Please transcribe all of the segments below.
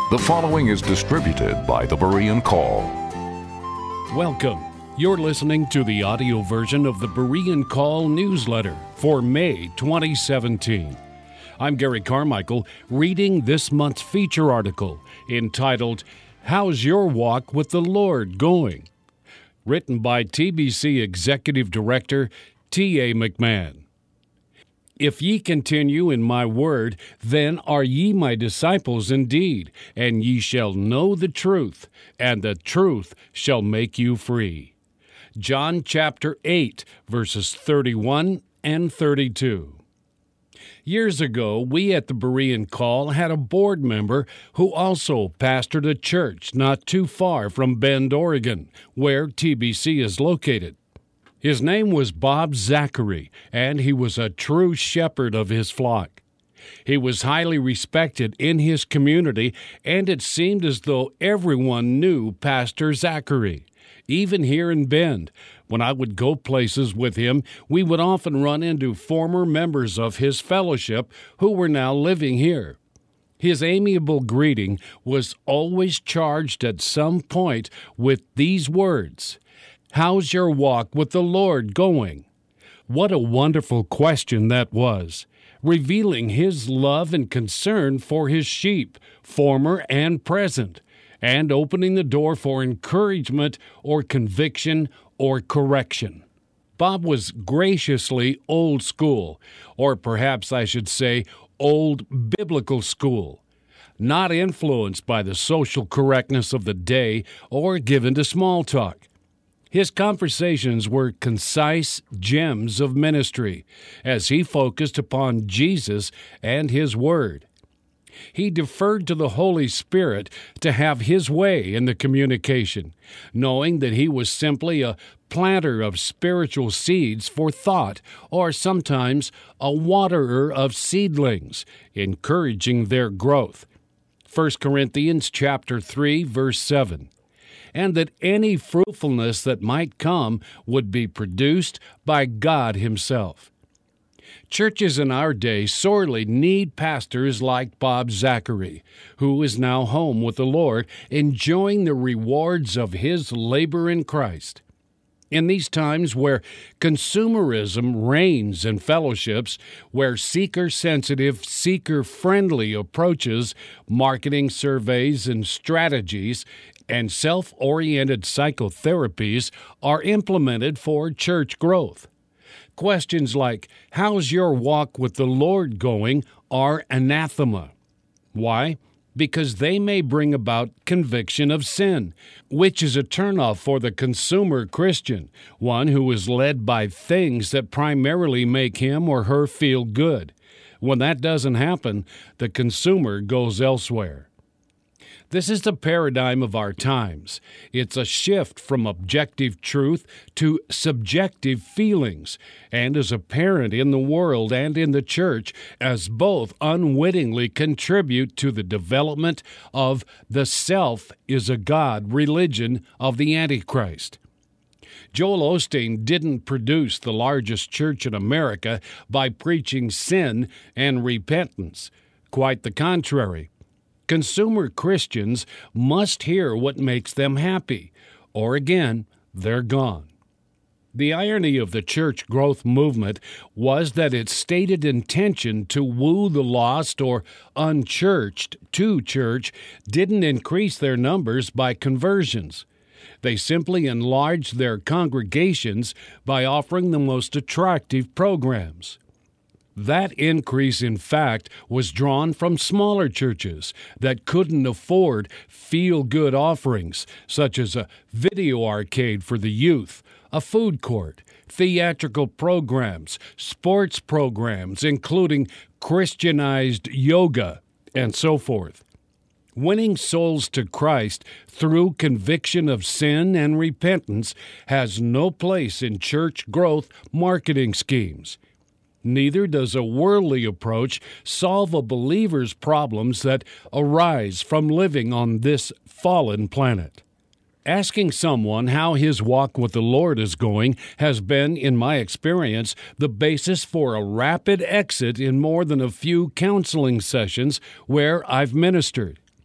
The following is distributed by the Berean Call. Welcome. You're listening to the audio version of the Berean Call newsletter for May 2017. I'm Gary Carmichael, reading this month's feature article entitled, How's Your Walk with the Lord Going? Written by TBC Executive Director T.A. McMahon. If ye continue in my word, then are ye my disciples indeed, and ye shall know the truth, and the truth shall make you free. John chapter 8, verses 31 and 32. Years ago, we at the Berean Call had a board member who also pastored a church not too far from Bend, Oregon, where TBC is located. His name was Bob Zachary, and he was a true shepherd of his flock. He was highly respected in his community, and it seemed as though everyone knew Pastor Zachary. Even here in Bend, when I would go places with him, we would often run into former members of his fellowship who were now living here. His amiable greeting was always charged at some point with these words, "How's your walk with the Lord going?" What a wonderful question that was, revealing his love and concern for his sheep, former and present, and opening the door for encouragement or conviction or correction. Bob was graciously old school, or perhaps I should say old biblical school, not influenced by the social correctness of the day or given to small talk. His conversations were concise gems of ministry as he focused upon Jesus and His Word. He deferred to the Holy Spirit to have His way in the communication, knowing that he was simply a planter of spiritual seeds for thought, or sometimes a waterer of seedlings, encouraging their growth. 1 Corinthians chapter 3, verse 7. And that any fruitfulness that might come would be produced by God Himself. Churches in our day sorely need pastors like Bob Zachary, who is now home with the Lord, enjoying the rewards of his labor in Christ. In these times where consumerism reigns in fellowships, where seeker-sensitive, seeker-friendly approaches, marketing surveys and strategies, and self-oriented psychotherapies are implemented for church growth. Questions like, how's your walk with the Lord going, are anathema. Why? Because they may bring about conviction of sin, which is a turnoff for the consumer Christian, one who is led by things that primarily make him or her feel good. When that doesn't happen, the consumer goes elsewhere. This is the paradigm of our times. It's a shift from objective truth to subjective feelings, and is apparent in the world and in the church as both unwittingly contribute to the development of the self is a God religion of the Antichrist. Joel Osteen didn't produce the largest church in America by preaching sin and repentance. Quite the contrary. Consumer Christians must hear what makes them happy, or again, they're gone. The irony of the church growth movement was that its stated intention to woo the lost or unchurched to church didn't increase their numbers by conversions. They simply enlarged their congregations by offering the most attractive programs. That increase, in fact, was drawn from smaller churches that couldn't afford feel-good offerings, such as a video arcade for the youth, a food court, theatrical programs, sports programs, including Christianized yoga, and so forth. Winning souls to Christ through conviction of sin and repentance has no place in church growth marketing schemes. Neither does a worldly approach solve a believer's problems that arise from living on this fallen planet. Asking someone how his walk with the Lord is going has been, in my experience, the basis for a rapid exit in more than a few counseling sessions where I've ministered.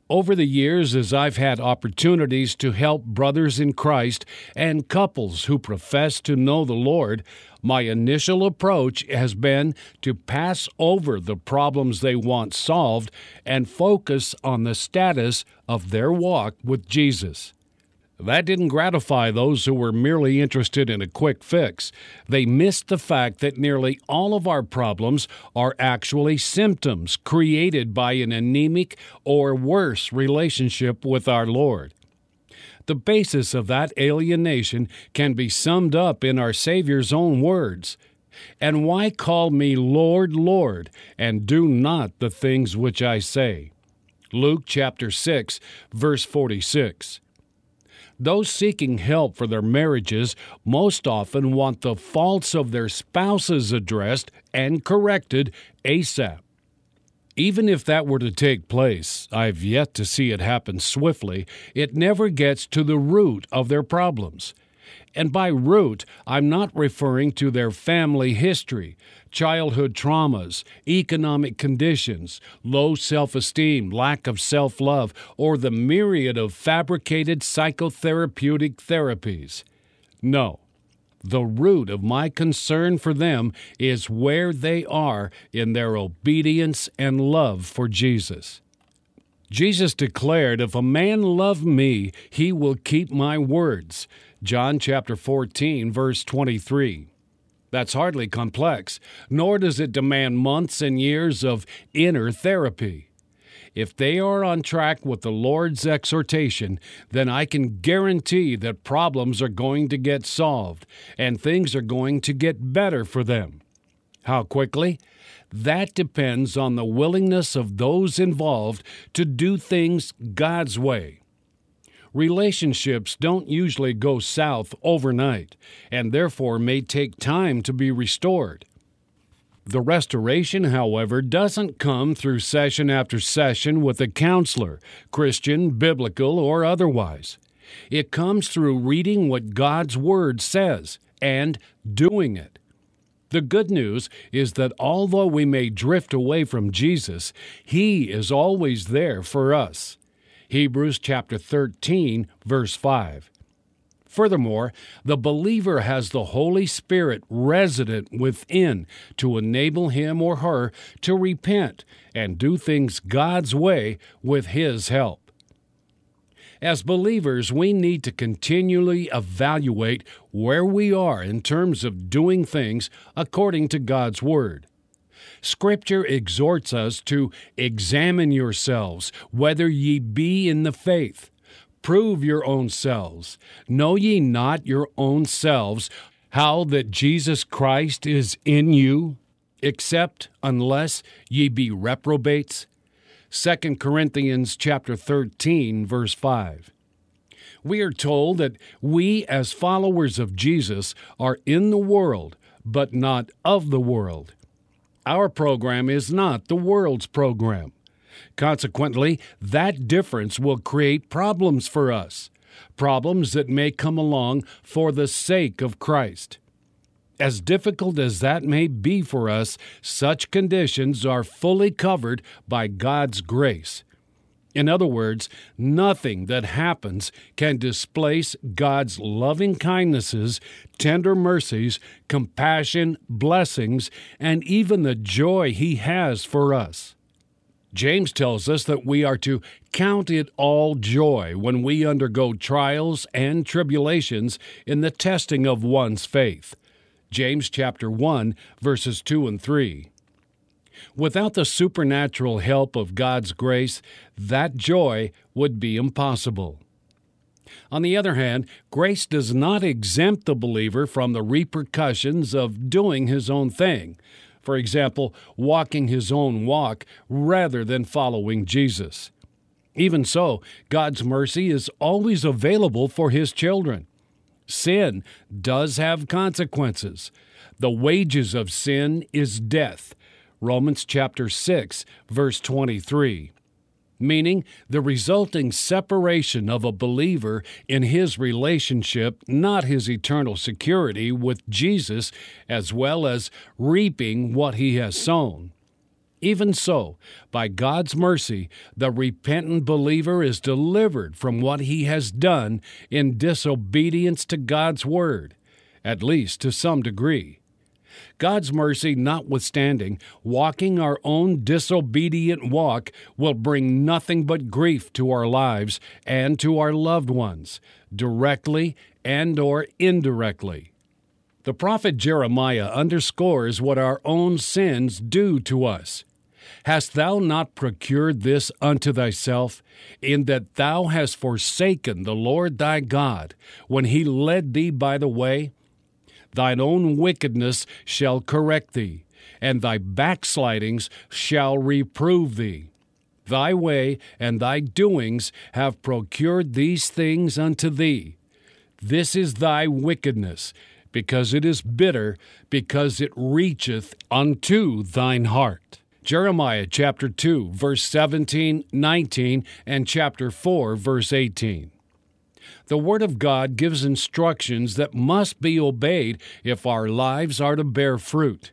Over the years, as I've had opportunities to help brothers in Christ and couples who profess to know the Lord, my initial approach has been to pass over the problems they want solved and focus on the status of their walk with Jesus. That didn't gratify those who were merely interested in a quick fix. They missed the fact that nearly all of our problems are actually symptoms created by an anemic or worse relationship with our Lord. The basis of that alienation can be summed up in our Savior's own words. "And why call me Lord, Lord, and do not the things which I say?" Luke chapter 6, verse 46. Those seeking help for their marriages most often want the faults of their spouses addressed and corrected ASAP. Even if that were to take place, I've yet to see it happen swiftly, it never gets to the root of their problems. And by root, I'm not referring to their family history, childhood traumas, economic conditions, low self-esteem, lack of self-love, or the myriad of fabricated psychotherapeutic therapies. No. The root of my concern for them is where they are in their obedience and love for Jesus. Jesus declared, "If a man love me, he will keep my words." John chapter 14, verse 23. That's hardly complex, nor does it demand months and years of inner therapy. If they are on track with the Lord's exhortation, then I can guarantee that problems are going to get solved and things are going to get better for them. How quickly? That depends on the willingness of those involved to do things God's way. Relationships don't usually go south overnight, and therefore may take time to be restored. The restoration, however, doesn't come through session after session with a counselor, Christian, biblical, or otherwise. It comes through reading what God's Word says and doing it. The good news is that although we may drift away from Jesus, He is always there for us. Hebrews chapter 13, verse 5. Furthermore, the believer has the Holy Spirit resident within to enable him or her to repent and do things God's way with His help. As believers, we need to continually evaluate where we are in terms of doing things according to God's Word. Scripture exhorts us to examine yourselves, whether ye be in the faith. Prove your own selves. Know ye not your own selves how that Jesus Christ is in you, except unless ye be reprobates? 2 Corinthians chapter 13, verse 5. We are told that we as followers of Jesus are in the world, but not of the world. Our program is not the world's program. Consequently, that difference will create problems for us, problems that may come along for the sake of Christ. As difficult as that may be for us, such conditions are fully covered by God's grace. In other words, nothing that happens can displace God's loving kindnesses, tender mercies, compassion, blessings, and even the joy He has for us. James tells us that we are to count it all joy when we undergo trials and tribulations in the testing of one's faith. James chapter 1, verses 2 and 3. Without the supernatural help of God's grace, that joy would be impossible. On the other hand, grace does not exempt the believer from the repercussions of doing his own thing. For example, walking his own walk rather than following Jesus. Even so, God's mercy is always available for His children. Sin does have consequences. The wages of sin is death. Romans chapter 6, verse 23. Meaning the resulting separation of a believer in his relationship, not his eternal security with Jesus, as well as reaping what he has sown. Even so, by God's mercy, the repentant believer is delivered from what he has done in disobedience to God's word, at least to some degree. God's mercy notwithstanding, walking our own disobedient walk will bring nothing but grief to our lives and to our loved ones, directly and or indirectly. The prophet Jeremiah underscores what our own sins do to us. Hast thou not procured this unto thyself, in that thou hast forsaken the Lord thy God, when he led thee by the way? Thine own wickedness shall correct thee, and thy backslidings shall reprove thee. Thy way and thy doings have procured these things unto thee. This is thy wickedness, because it is bitter, because it reacheth unto thine heart. Jeremiah chapter 2, verse 17, 19, and chapter 4, verse 18. The Word of God gives instructions that must be obeyed if our lives are to bear fruit.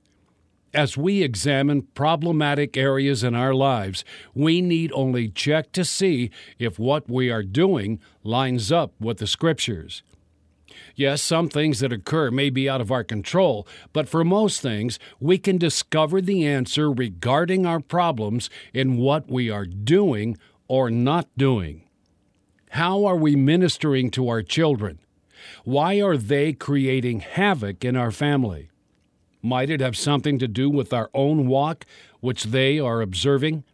As we examine problematic areas in our lives, we need only check to see if what we are doing lines up with the Scriptures. Yes, some things that occur may be out of our control, but for most things, we can discover the answer regarding our problems in what we are doing or not doing. How are we ministering to our children? Why are they creating havoc in our family? Might it have something to do with our own walk, which they are observing?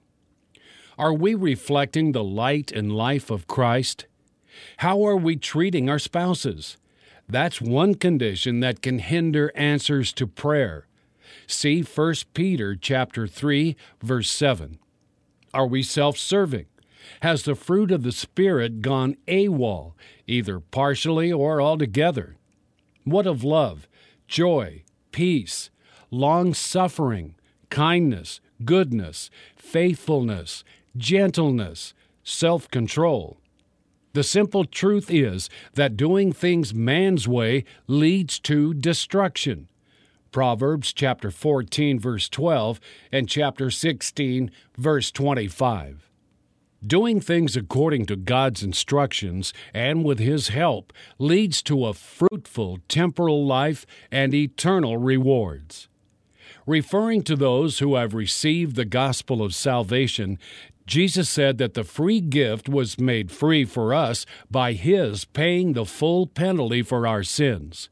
Are we reflecting the light and life of Christ? How are we treating our spouses? That's one condition that can hinder answers to prayer. See 1 Peter chapter 3, verse 7. Are we self-serving? Has the fruit of the Spirit gone AWOL, either partially or altogether? What of love, joy, peace, long-suffering, kindness, goodness, faithfulness, gentleness, self-control? The simple truth is that doing things man's way leads to destruction. Proverbs chapter 14, verse 12, and chapter 16, verse 25. Doing things according to God's instructions and with His help leads to a fruitful temporal life and eternal rewards. Referring to those who have received the gospel of salvation, Jesus said that the free gift was made free for us by His paying the full penalty for our sins.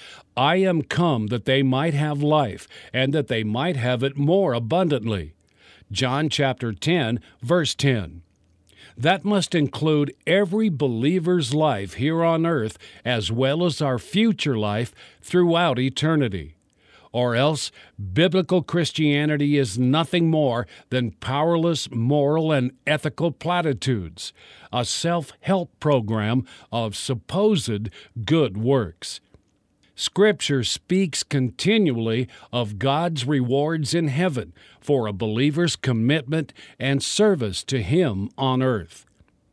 I am come that they might have life, and that they might have it more abundantly. John chapter 10, verse 10. That must include every believer's life here on earth as well as our future life throughout eternity. Or else, biblical Christianity is nothing more than powerless moral and ethical platitudes, a self-help program of supposed good works. Scripture speaks continually of God's rewards in heaven for a believer's commitment and service to Him on earth.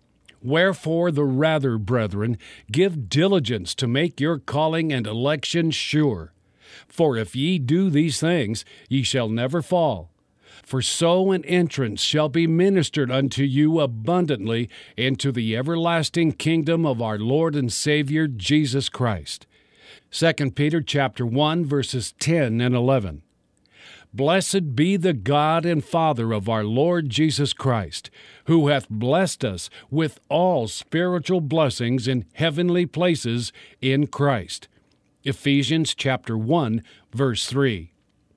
Wherefore the rather, brethren, give diligence to make your calling and election sure. For if ye do these things, ye shall never fall. For so an entrance shall be ministered unto you abundantly into the everlasting kingdom of our Lord and Savior Jesus Christ. 2 Peter chapter 1, verses 10 and 11. Blessed be the God and Father of our Lord Jesus Christ, who hath blessed us with all spiritual blessings in heavenly places in Christ. Ephesians chapter 1, verse 3.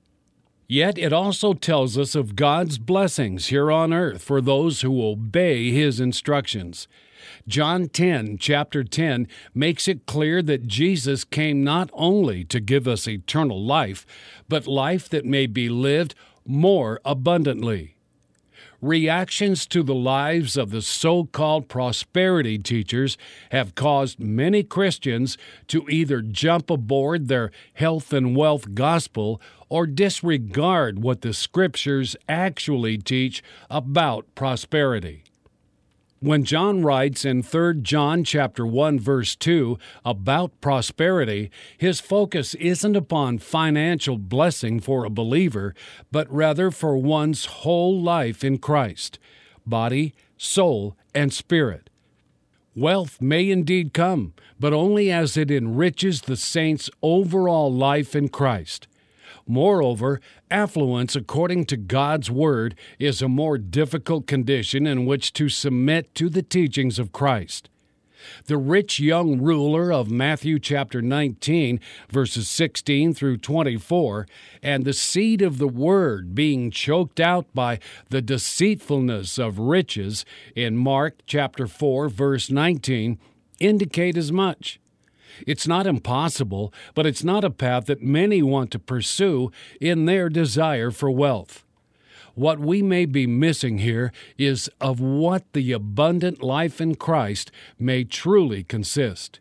Yet it also tells us of God's blessings here on earth for those who obey His instructions. John 10, chapter 10, makes it clear that Jesus came not only to give us eternal life, but life that may be lived more abundantly. Reactions to the lives of the so-called prosperity teachers have caused many Christians to either jump aboard their health and wealth gospel or disregard what the Scriptures actually teach about prosperity. When John writes in 3 John chapter 1 verse 2 about prosperity, his focus isn't upon financial blessing for a believer, but rather for one's whole life in Christ, body, soul, and spirit. Wealth may indeed come, but only as it enriches the saint's overall life in Christ. Moreover, affluence, according to God's Word, is a more difficult condition in which to submit to the teachings of Christ. The rich young ruler of Matthew chapter 19, verses 16 through 24, and the seed of the word being choked out by the deceitfulness of riches in Mark chapter 4, verse 19, indicate as much. It's not impossible, but it's not a path that many want to pursue in their desire for wealth. What we may be missing here is of what the abundant life in Christ may truly consist.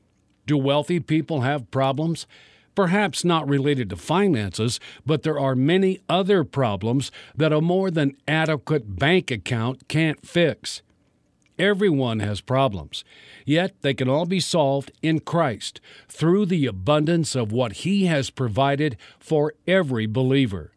Do wealthy people have problems? Perhaps not related to finances, but there are many other problems that a more than adequate bank account can't fix. Everyone has problems, yet they can all be solved in Christ through the abundance of what He has provided for every believer.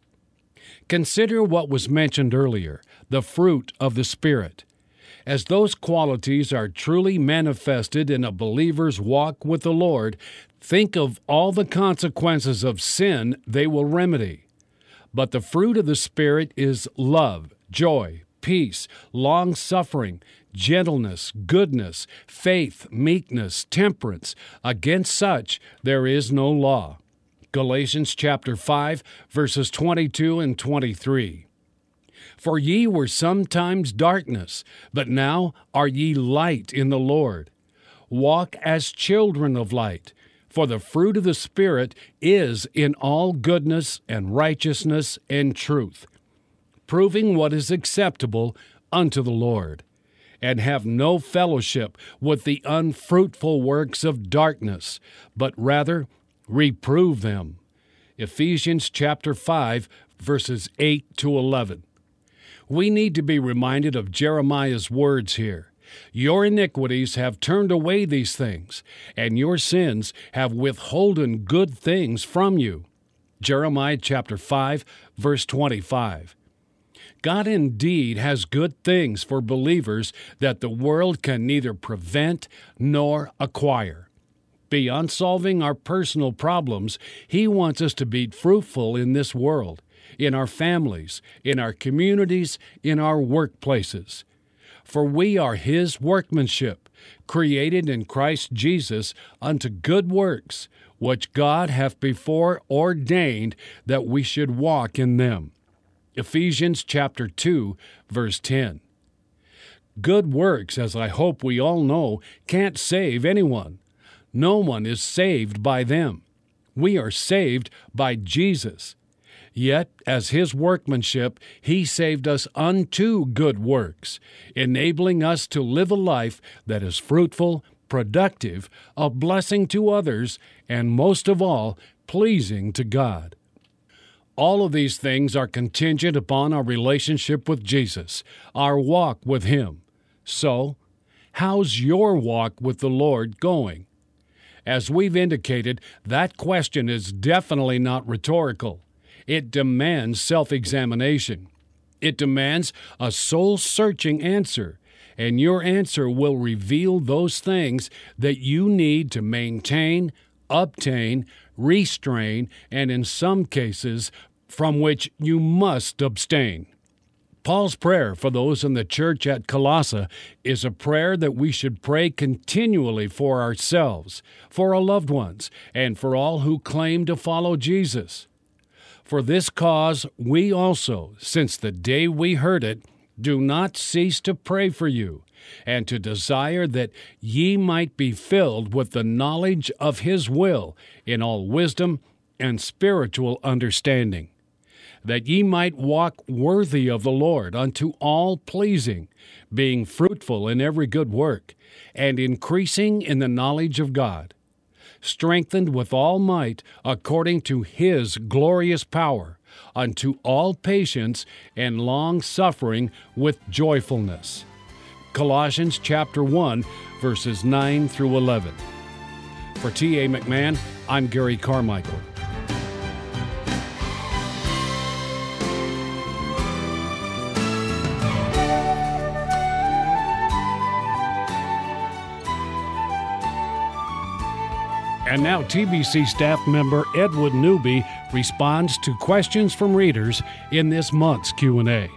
Consider what was mentioned earlier, the fruit of the Spirit. As those qualities are truly manifested in a believer's walk with the Lord, think of all the consequences of sin they will remedy. But the fruit of the Spirit is love, joy, peace, long-suffering, gentleness, goodness, faith, meekness, temperance. Against such there is no law. Galatians chapter 5, verses 22 and 23. For ye were sometimes darkness, but now are ye light in the Lord. Walk as children of light, for the fruit of the Spirit is in all goodness and righteousness and truth, proving what is acceptable unto the Lord. And have no fellowship with the unfruitful works of darkness, but rather reprove them. Ephesians chapter 5, verses 8 to 11. We need to be reminded of Jeremiah's words here. Your iniquities have turned away these things, and your sins have withholden good things from you. Jeremiah chapter 5, verse 25. God indeed has good things for believers that the world can neither prevent nor acquire. Beyond solving our personal problems, He wants us to be fruitful in this world, in our families, in our communities, in our workplaces. For we are His workmanship, created in Christ Jesus unto good works, which God hath before ordained that we should walk in them. Ephesians chapter 2, verse 10. Good works, as I hope we all know, can't save anyone. No one is saved by them. We are saved by Jesus. Yet, as His workmanship, He saved us unto good works, enabling us to live a life that is fruitful, productive, a blessing to others, and most of all, pleasing to God. All of these things are contingent upon our relationship with Jesus, our walk with Him. So, how's your walk with the Lord going? As we've indicated, that question is definitely not rhetorical. It demands self-examination. It demands a soul-searching answer, and your answer will reveal those things that you need to maintain, obtain, restrain, and in some cases, from which you must abstain. Paul's prayer for those in the church at Colossae is a prayer that we should pray continually for ourselves, for our loved ones, and for all who claim to follow Jesus. For this cause we also, since the day we heard it, do not cease to pray for you, and to desire that ye might be filled with the knowledge of His will in all wisdom and spiritual understanding, that ye might walk worthy of the Lord unto all pleasing, being fruitful in every good work, and increasing in the knowledge of God, strengthened with all might according to His glorious power, unto all patience and long-suffering with joyfulness, Colossians chapter 1, verses 9 through 11. For T.A. McMahon, I'm Gary Carmichael. And now TBC staff member Edward Newby responds to questions from readers in this month's Q&A.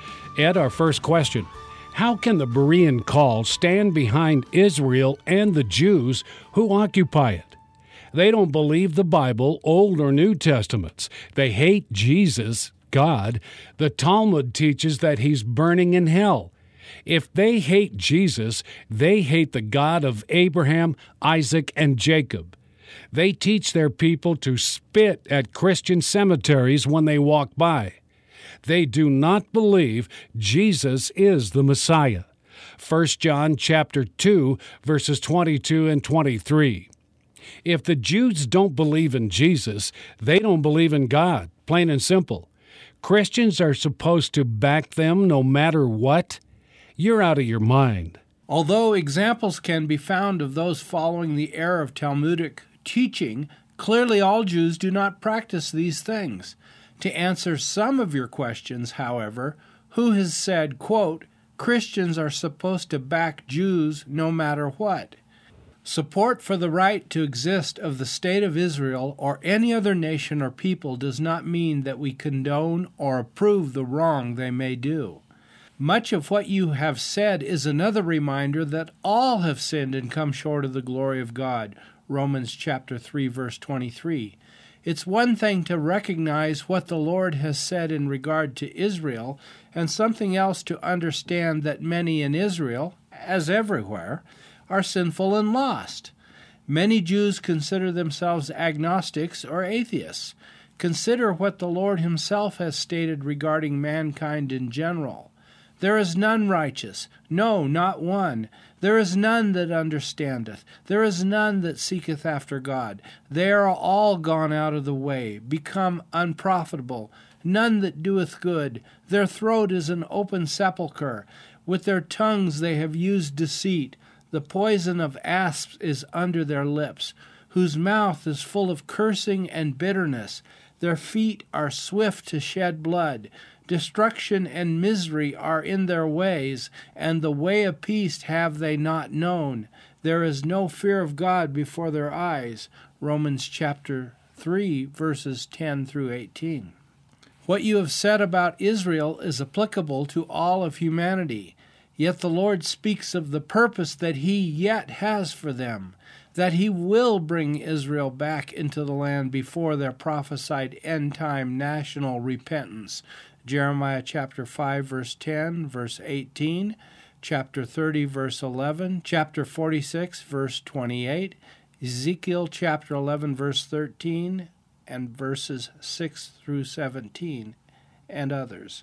Ed, our first question: how can the Berean call stand behind Israel and the Jews who occupy it? They don't believe the Bible, Old or New Testaments. They hate Jesus, God. The Talmud teaches that he's burning in hell. If they hate Jesus, they hate the God of Abraham, Isaac, and Jacob. They teach their people to spit at Christian cemeteries when they walk by. They do not believe Jesus is the Messiah. 1 John chapter 2, verses 22 and 23. If the Jews don't believe in Jesus, they don't believe in God, plain and simple. Christians are supposed to back them no matter what? You're out of your mind. Although examples can be found of those following the error of Talmudic teaching, clearly all Jews do not practice these things. To answer some of your questions, however, who has said, quote, Christians are supposed to back Jews no matter what? Support for the right to exist of the State of Israel or any other nation or people does not mean that we condone or approve the wrong they may do. Much of what you have said is another reminder that all have sinned and come short of the glory of God. Romans chapter 3, verse 23. It's one thing to recognize what the Lord has said in regard to Israel, and something else to understand that many in Israel, as everywhere, are sinful and lost. Many Jews consider themselves agnostics or atheists. Consider what the Lord himself has stated regarding mankind in general. There is none righteous, no, not one. There is none that understandeth. There is none that seeketh after God. They are all gone out of the way, become unprofitable. None that doeth good. Their throat is an open sepulchre. With their tongues they have used deceit. The poison of asps is under their lips, whose mouth is full of cursing and bitterness. Their feet are swift to shed blood. Destruction and misery are in their ways, and the way of peace have they not known. There is no fear of God before their eyes. Romans chapter 3, verses 10 through 18. What you have said about Israel is applicable to all of humanity. Yet the Lord speaks of the purpose that he yet has for them, that he will bring Israel back into the land before their prophesied end-time national repentance. Jeremiah chapter 5, verse 10, verse 18, chapter 30, verse 11, chapter 46, verse 28, Ezekiel chapter 11, verse 13, and verses 6 through 17, and others.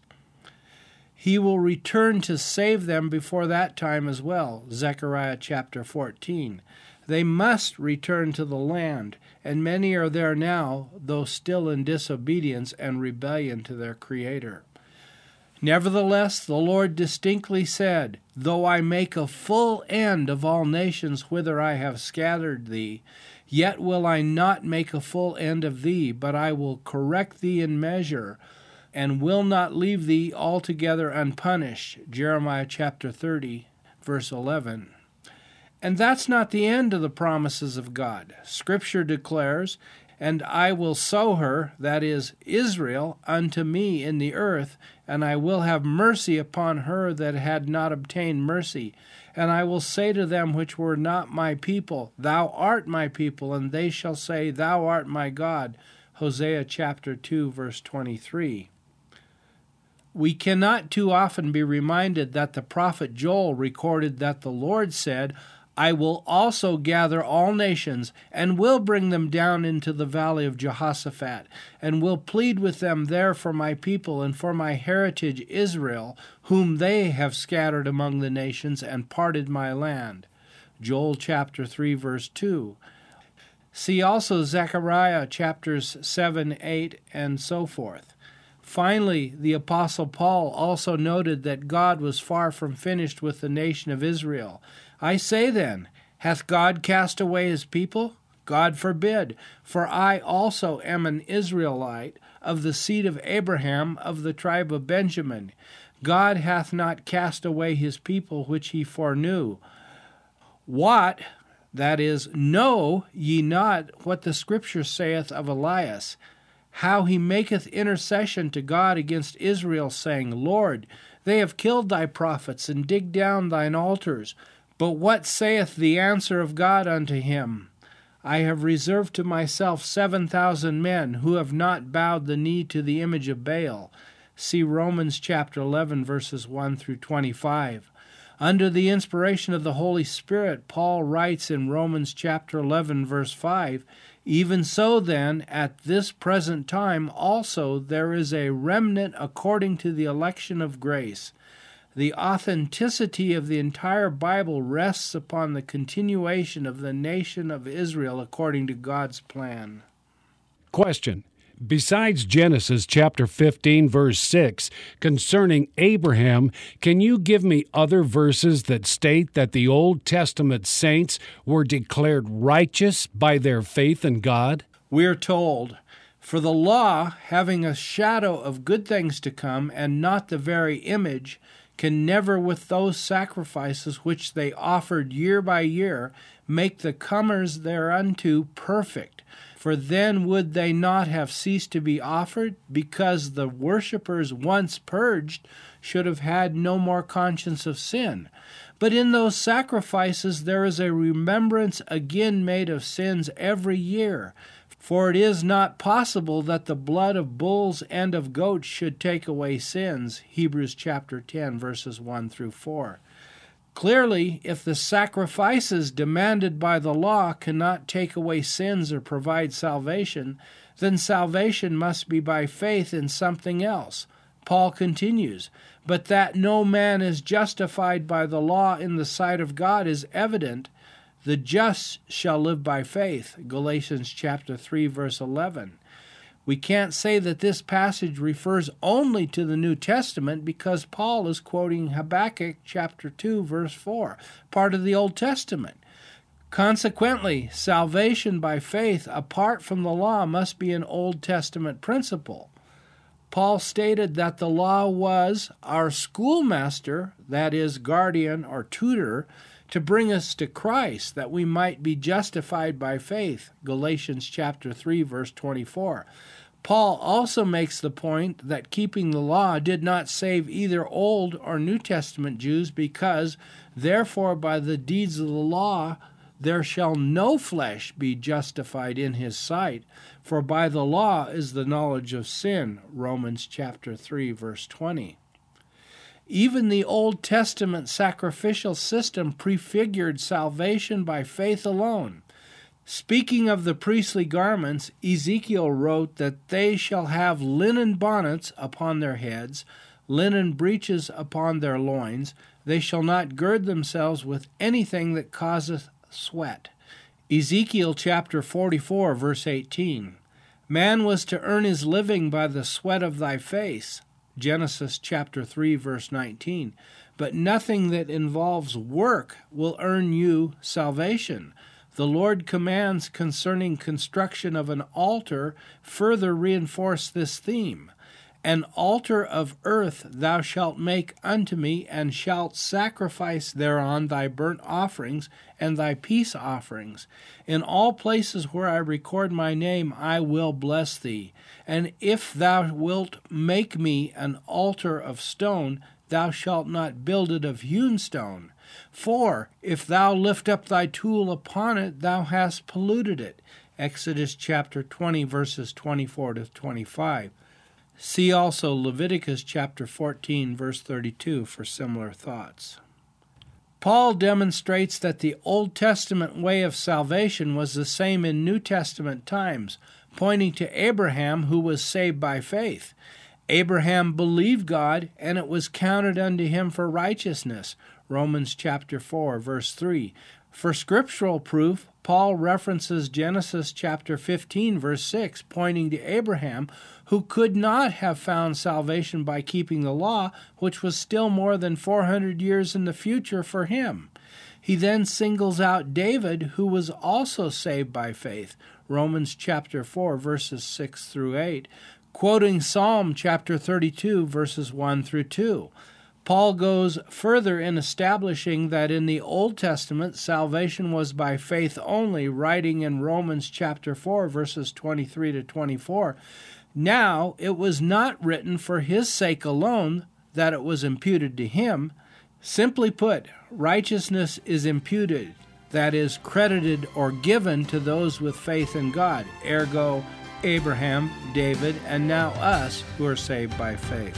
He will return to save them before that time as well. Zechariah chapter 14. They must return to the land, and many are there now, though still in disobedience and rebellion to their Creator. Nevertheless, the Lord distinctly said, Though I make a full end of all nations whither I have scattered thee, yet will I not make a full end of thee, but I will correct thee in measure, and will not leave thee altogether unpunished. Jeremiah chapter 30, verse 11. And that's not the end of the promises of God. Scripture declares, And I will sow her, that is, Israel, unto me in the earth, and I will have mercy upon her that had not obtained mercy. And I will say to them which were not my people, Thou art my people, and they shall say, Thou art my God. Hosea chapter 2, verse 23. We cannot too often be reminded that the prophet Joel recorded that the Lord said, I will also gather all nations, and will bring them down into the valley of Jehoshaphat, and will plead with them there for my people and for my heritage Israel, whom they have scattered among the nations and parted my land. Joel chapter 3, verse 2. See also Zechariah chapters 7, 8, and so forth. Finally, the Apostle Paul also noted that God was far from finished with the nation of Israel. I say then, hath God cast away his people? God forbid, for I also am an Israelite, of the seed of Abraham, of the tribe of Benjamin. God hath not cast away his people which he foreknew. What, that is, know ye not what the Scripture saith of Elias, how he maketh intercession to God against Israel, saying, Lord, they have killed thy prophets, and digged down thine altars. But what saith the answer of God unto him? I have reserved to myself 7,000 men who have not bowed the knee to the image of Baal. See Romans chapter 11, verses 1 through 25. Under the inspiration of the Holy Spirit, Paul writes in Romans chapter 11, verse 5, Even so then, at this present time also there is a remnant according to the election of grace. The authenticity of the entire Bible rests upon the continuation of the nation of Israel according to God's plan. Question. Besides Genesis chapter 15, verse 6, concerning Abraham, can you give me other verses that state that the Old Testament saints were declared righteous by their faith in God? We're told, For the law, having a shadow of good things to come, and not the very image, can never with those sacrifices which they offered year by year make the comers thereunto perfect. For then would they not have ceased to be offered, because the worshippers once purged should have had no more conscience of sin. But in those sacrifices there is a remembrance again made of sins every year. For it is not possible that the blood of bulls and of goats should take away sins. Hebrews chapter 10, verses 1 through 4. Clearly, if the sacrifices demanded by the law cannot take away sins or provide salvation, then salvation must be by faith in something else. Paul continues, But that no man is justified by the law in the sight of God is evident. The just shall live by faith. Galatians chapter 3, verse 11. We can't say that this passage refers only to the New Testament because Paul is quoting Habakkuk chapter 2, verse 4, part of the Old Testament. Consequently, salvation by faith apart from the law must be an Old Testament principle. Paul stated that the law was our schoolmaster, that is, guardian or tutor, to bring us to Christ, that we might be justified by faith. Galatians chapter 3, verse 24. Paul also makes the point that keeping the law did not save either Old or New Testament Jews because, therefore, by the deeds of the law there shall no flesh be justified in his sight, for by the law is the knowledge of sin. Romans chapter 3, verse 20. Even the Old Testament sacrificial system prefigured salvation by faith alone. Speaking of the priestly garments, Ezekiel wrote that they shall have linen bonnets upon their heads, linen breeches upon their loins. They shall not gird themselves with anything that causeth sweat. Ezekiel chapter 44, verse 18. Man was to earn his living by the sweat of thy face. Genesis chapter 3, verse 19. But nothing that involves work will earn you salvation. The Lord commands concerning construction of an altar further reinforce this theme. An altar of earth thou shalt make unto me, and shalt sacrifice thereon thy burnt offerings and thy peace offerings. In all places where I record my name I will bless thee. And if thou wilt make me an altar of stone, thou shalt not build it of hewn stone. For if thou lift up thy tool upon it, thou hast polluted it. Exodus chapter 20, verses 24 to 25. See also Leviticus chapter 14, verse 32 for similar thoughts. Paul demonstrates that the Old Testament way of salvation was the same in New Testament times, pointing to Abraham, who was saved by faith. Abraham believed God, and it was counted unto him for righteousness. Romans chapter 4, verse 3. For scriptural proof, Paul references Genesis chapter 15, verse 6, pointing to Abraham, who could not have found salvation by keeping the law, which was still more than 400 years in the future for him. He then singles out David, who was also saved by faith, Romans chapter 4, verses 6 through 8, quoting Psalm chapter 32, verses 1 through 2. Paul goes further in establishing that in the Old Testament, salvation was by faith only, writing in Romans chapter 4, verses 23 to 24, "Now it was not written for his sake alone that it was imputed to him. Simply put, righteousness is imputed, that is, credited or given to those with faith in God, ergo, Abraham, David, and now us who are saved by faith."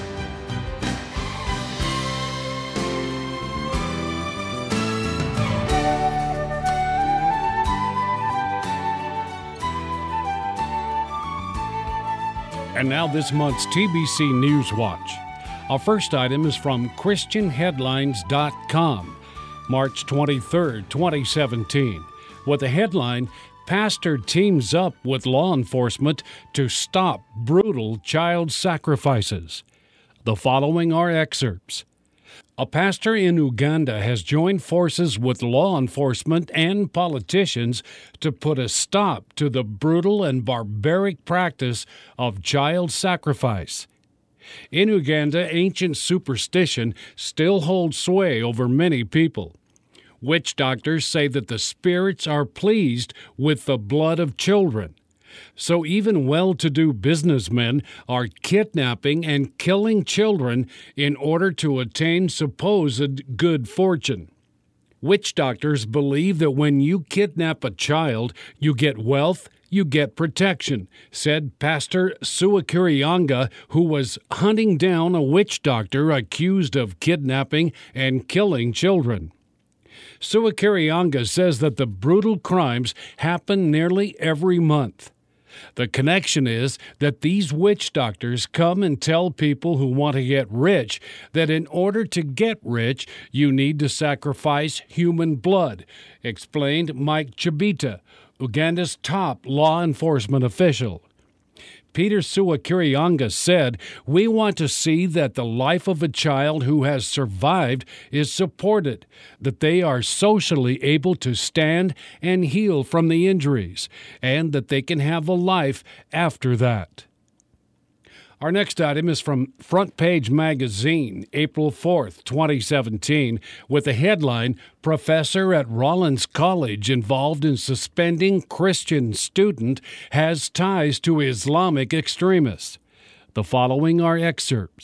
And now this month's TBC News Watch. Our first item is from ChristianHeadlines.com, March 23, 2017, with the headline, "Pastor Teams Up with Law Enforcement to Stop Brutal Child Sacrifices." The following are excerpts. A pastor in Uganda has joined forces with law enforcement and politicians to put a stop to the brutal and barbaric practice of child sacrifice. In Uganda, ancient superstition still holds sway over many people. Witch doctors say that the spirits are pleased with the blood of children. So even well-to-do businessmen are kidnapping and killing children in order to attain supposed good fortune. Witch doctors believe that when you kidnap a child, you get wealth, you get protection, said Pastor Suakirianga, who was hunting down a witch doctor accused of kidnapping and killing children. Suakirianga says that the brutal crimes happen nearly every month. The connection is that these witch doctors come and tell people who want to get rich that in order to get rich, you need to sacrifice human blood, explained Mike Chibita, Uganda's top law enforcement official. Peter Suakirianga said, "We want to see that the life of a child who has survived is supported, that they are socially able to stand and heal from the injuries, and that they can have a life after that." Our next item is from Front Page Magazine, April 4th, 2017, with the headline, "Professor at Rollins College involved in suspending Christian student has ties to Islamic extremists." The following are excerpts.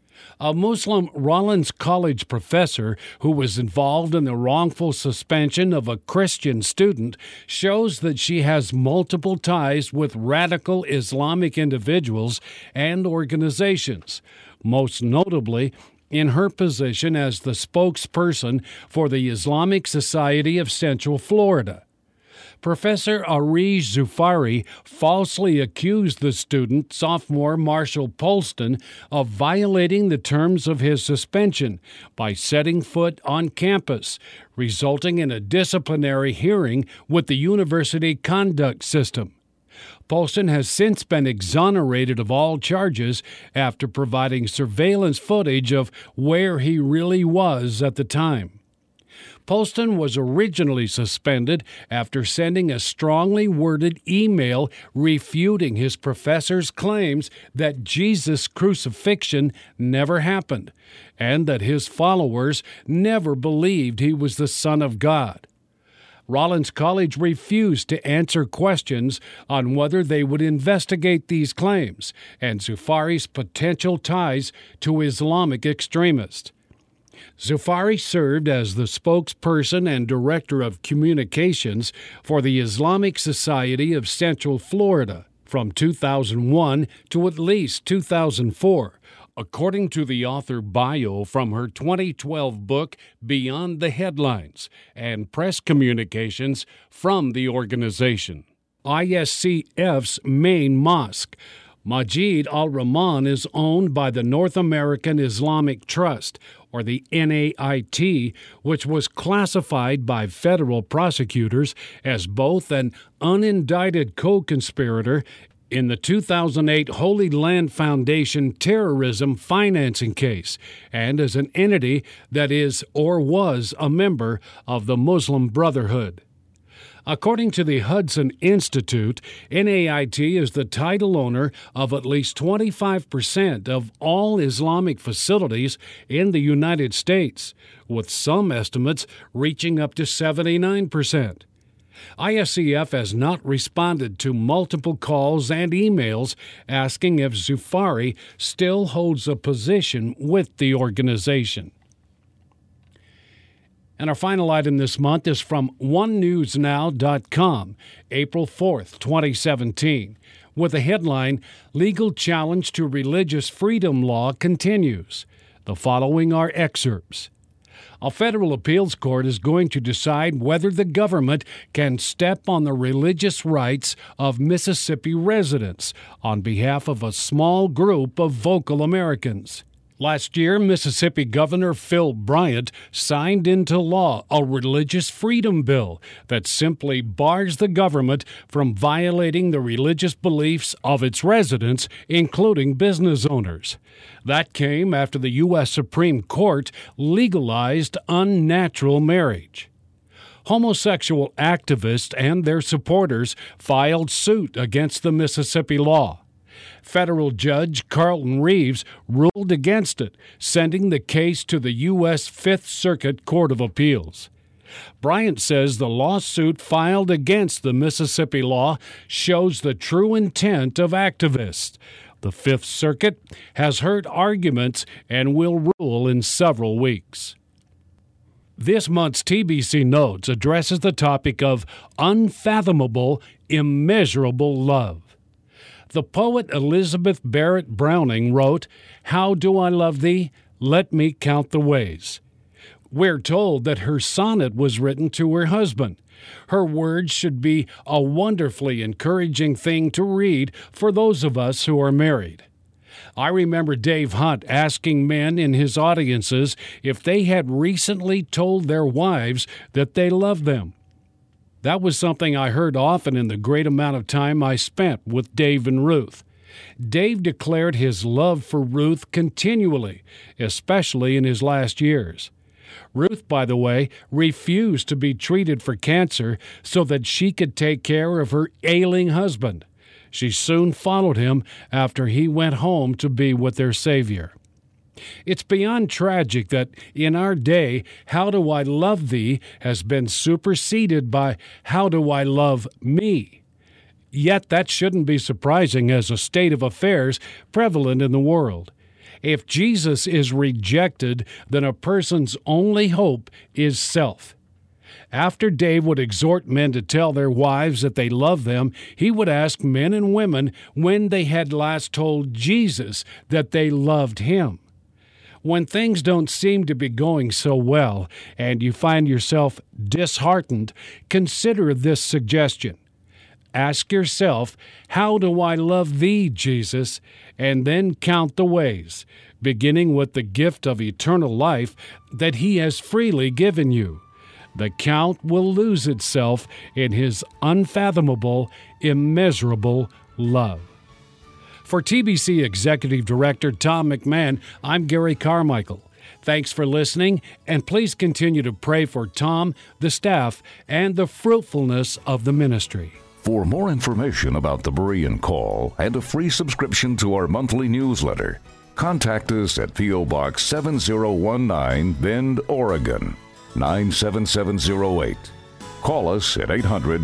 A Muslim Rollins College professor who was involved in the wrongful suspension of a Christian student shows that she has multiple ties with radical Islamic individuals and organizations, most notably in her position as the spokesperson for the Islamic Society of Central Florida. Professor Arish Zufari falsely accused the student, sophomore Marshall Polston, of violating the terms of his suspension by setting foot on campus, resulting in a disciplinary hearing with the university conduct system. Polston has since been exonerated of all charges after providing surveillance footage of where he really was at the time. Polston was originally suspended after sending a strongly worded email refuting his professor's claims that Jesus' crucifixion never happened and that his followers never believed he was the Son of God. Rollins College refused to answer questions on whether they would investigate these claims and Zufari's potential ties to Islamic extremists. Zufari served as the spokesperson and director of communications for the Islamic Society of Central Florida from 2001 to at least 2004, according to the author bio from her 2012 book Beyond the Headlines and press communications from the organization. ISCF's main mosque, Majid al-Rahman is owned by the North American Islamic Trust, or the NAIT, which was classified by federal prosecutors as both an unindicted co-conspirator in the 2008 Holy Land Foundation terrorism financing case, and as an entity that is or was a member of the Muslim Brotherhood. According to the Hudson Institute, NAIT is the title owner of at least 25% of all Islamic facilities in the United States, with some estimates reaching up to 79%. ISCF has not responded to multiple calls and emails asking if Zufari still holds a position with the organization. And our final item this month is from OneNewsNow.com, April 4th, 2017, with the headline, Legal Challenge to Religious Freedom Law Continues. The following are excerpts. A federal appeals court is going to decide whether the government can step on the religious rights of Mississippi residents on behalf of a small group of vocal Americans. Last year, Mississippi Governor Phil Bryant signed into law a religious freedom bill that simply bars the government from violating the religious beliefs of its residents, including business owners. That came after the U.S. Supreme Court legalized unnatural marriage. Homosexual activists and their supporters filed suit against the Mississippi law. Federal Judge Carlton Reeves ruled against it, sending the case to the U.S. Fifth Circuit Court of Appeals. Bryant says the lawsuit filed against the Mississippi law shows the true intent of activists. The Fifth Circuit has heard arguments and will rule in several weeks. This month's TBC Notes addresses the topic of unfathomable, immeasurable love. The poet Elizabeth Barrett Browning wrote, "How do I love thee? Let me count the ways." We're told that her sonnet was written to her husband. Her words should be a wonderfully encouraging thing to read for those of us who are married. I remember Dave Hunt asking men in his audiences if they had recently told their wives that they loved them. That was something I heard often in the great amount of time I spent with Dave and Ruth. Dave declared his love for Ruth continually, especially in his last years. Ruth, by the way, refused to be treated for cancer so that she could take care of her ailing husband. She soon followed him after he went home to be with their Savior. It's beyond tragic that in our day, how do I love thee has been superseded by how do I love me. Yet that shouldn't be surprising as a state of affairs prevalent in the world. If Jesus is rejected, then a person's only hope is self. After Dave would exhort men to tell their wives that they love them, he would ask men and women when they had last told Jesus that they loved him. When things don't seem to be going so well and you find yourself disheartened, consider this suggestion. Ask yourself, how do I love thee, Jesus? And then count the ways, beginning with the gift of eternal life that he has freely given you. The count will lose itself in his unfathomable, immeasurable love. For TBC Executive Director Tom McMahon, I'm Gary Carmichael. Thanks for listening, and please continue to pray for Tom, the staff, and the fruitfulness of the ministry. For more information about the Berean Call and a free subscription to our monthly newsletter, contact us at P.O. Box 7019, Bend, Oregon, 97708. Call us at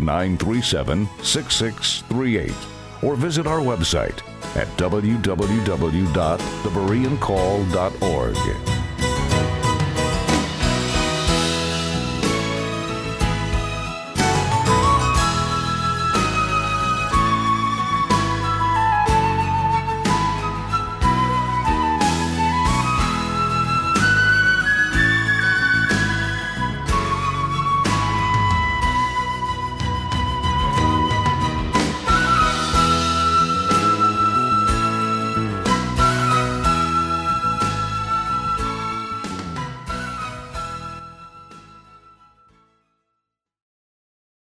800-937-6638 or visit our website at www.thebereancall.org.